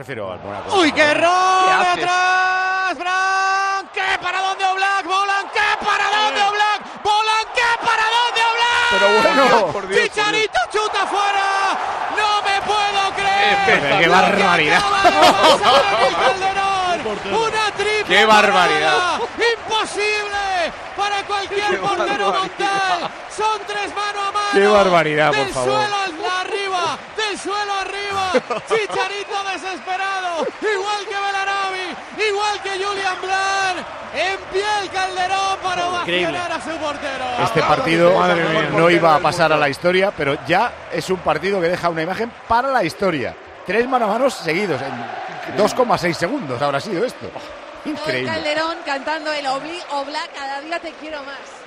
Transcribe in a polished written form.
Prefiero al Mónaco. ¡Uy, qué error! ¡De atrás! ¡Blanc! ¡Qué para dónde Oblak! ¡Bolan! ¡Qué para dónde Oblak! ¡Bolan! ¡Qué para dónde Oblak! Pero bueno, por Dios, Chicharito chuta fuera. ¡No me puedo creer! ¡Qué barbaridad! ¡Una triple! ¡Qué barbaridad! ¡Imposible para cualquier portero montar! ¡Son 3 mano a mano! ¡Qué barbaridad, por favor! Del suelo arriba, del suelo arriba. Chicharito desesperado, igual que Belarabi, igual que Julián Blanc. En pie el Calderón para ovacionar a su portero. Este partido no iba a pasar a la historia, pero ya es un partido que deja una imagen para la historia. 3 mano a manos seguidos en 2,6 segundos habrá sido esto. Increíble. Calderón cantando el Oblak, cada día te quiero más.